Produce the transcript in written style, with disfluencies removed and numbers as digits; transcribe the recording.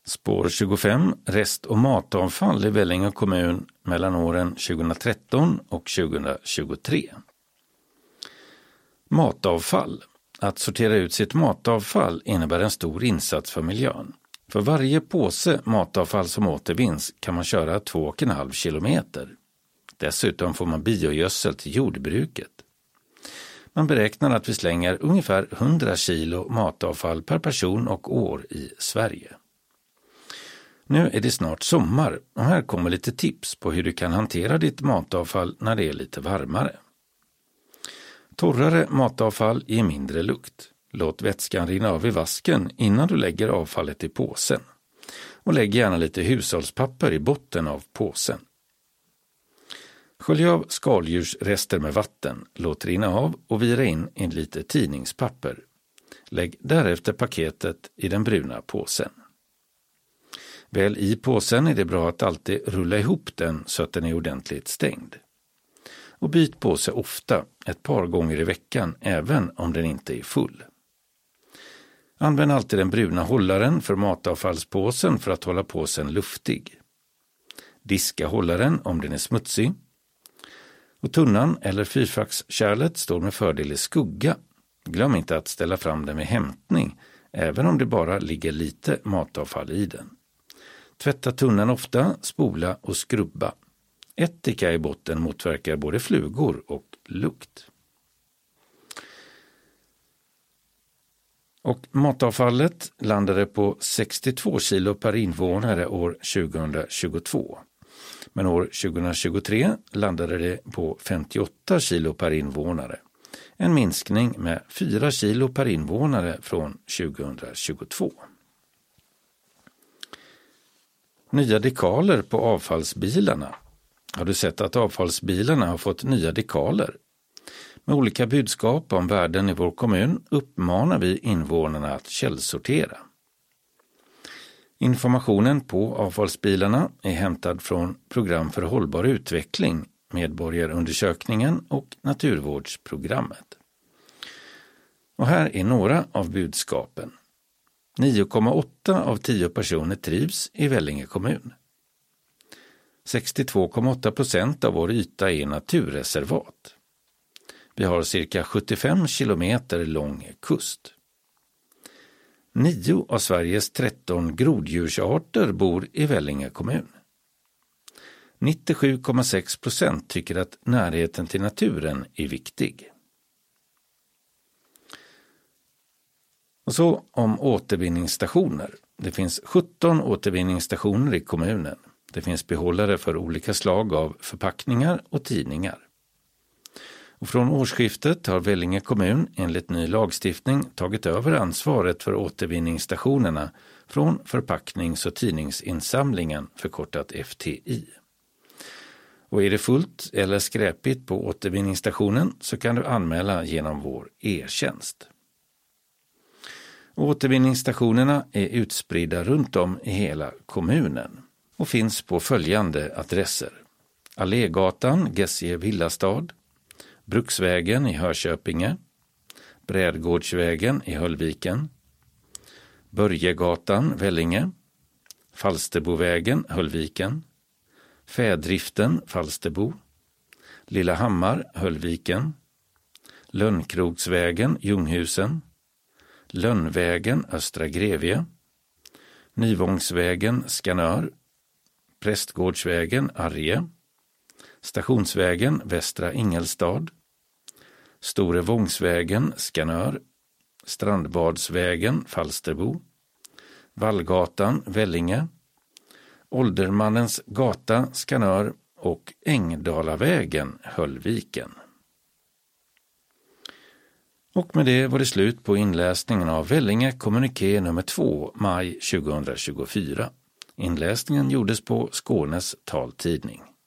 Spår 25, rest- och matavfall i Vellinge kommun mellan åren 2013 och 2023. Matavfall. Att sortera ut sitt matavfall innebär en stor insats för miljön. För varje påse matavfall som återvinns kan man köra 2,5 kilometer. Dessutom får man biogödsel till jordbruket. Man beräknar att vi slänger ungefär 100 kilo matavfall per person och år i Sverige. Nu är det snart sommar och här kommer lite tips på hur du kan hantera ditt matavfall när det är lite varmare. Torrare matavfall ger mindre lukt. Låt vätskan rinna av i vasken innan du lägger avfallet i påsen. Och lägg gärna lite hushållspapper i botten av påsen. Skölj av skaldjursrester med vatten, låt rinna av och vira in i lite tidningspapper. Lägg därefter paketet i den bruna påsen. Väl i påsen är det bra att alltid rulla ihop den så att den är ordentligt stängd. Och byt påse ofta, ett par gånger i veckan, även om den inte är full. Använd alltid den bruna hållaren för matavfallspåsen för att hålla påsen luftig. Diska hållaren om den är smutsig. Och tunnan eller fyrfackskärlet står med fördel i skugga. Glöm inte att ställa fram den vid hämtning, även om det bara ligger lite matavfall i den. Tvätta tunnan ofta, spola och skrubba. Ättika i botten motverkar både flugor och lukt. Och matavfallet landade på 62 kilo per invånare år 2022. Men år 2023 landade det på 58 kilo per invånare. En minskning med 4 kilo per invånare från 2022. Nya dekaler på avfallsbilarna. Har du sett att avfallsbilarna har fått nya dekaler? Med olika budskap om värden i vår kommun uppmanar vi invånarna att källsortera. Informationen på avfallsbilarna är hämtad från Program för hållbar utveckling, Medborgarundersökningen och Naturvårdsprogrammet. Och här är några av budskapen. 9,8 av 10 personer trivs i Vellinge kommun. 62,8% av vår yta är naturreservat. Vi har cirka 75 kilometer lång kust. 9 av Sveriges 13 groddjursarter bor i Vellinge kommun. 97,6% tycker att närheten till naturen är viktig. Och så om återvinningsstationer. Det finns 17 återvinningsstationer i kommunen. Det finns behållare för olika slag av förpackningar och tidningar. Och från årsskiftet har Vellinge kommun enligt ny lagstiftning tagit över ansvaret för återvinningsstationerna från förpacknings- och tidningsinsamlingen, förkortat FTI. Och är det fullt eller skräpigt på återvinningsstationen så kan du anmäla genom vår e-tjänst. Återvinningsstationerna är utspridda runt om i hela kommunen och finns på följande adresser: Allégatan, Gessie Villastad, Bruksvägen i Hörköpinge, Brädgårdsvägen i Höllviken, Börjegatan, Vellinge, Falsterbovägen, Höllviken, Fädriften, Falsterbo, Lilla Hammar, Höllviken, Lönnkrogsvägen, Ljunghusen, Lönnvägen, Östra Grevie, Nyvångsvägen, Skanör, Prästgårdsvägen, Arje, Stationsvägen, Västra Ingelstad, Storevångsvägen, Skanör, Strandbadsvägen, Falsterbo, Vallgatan, Vellinge, Åldermannens gata, Skanör och Ängdalavägen, Höllviken. Och med det var det slut på inläsningen av Vellinge kommuniké nummer 2, maj 2024. Inläsningen gjordes på Skånes taltidning.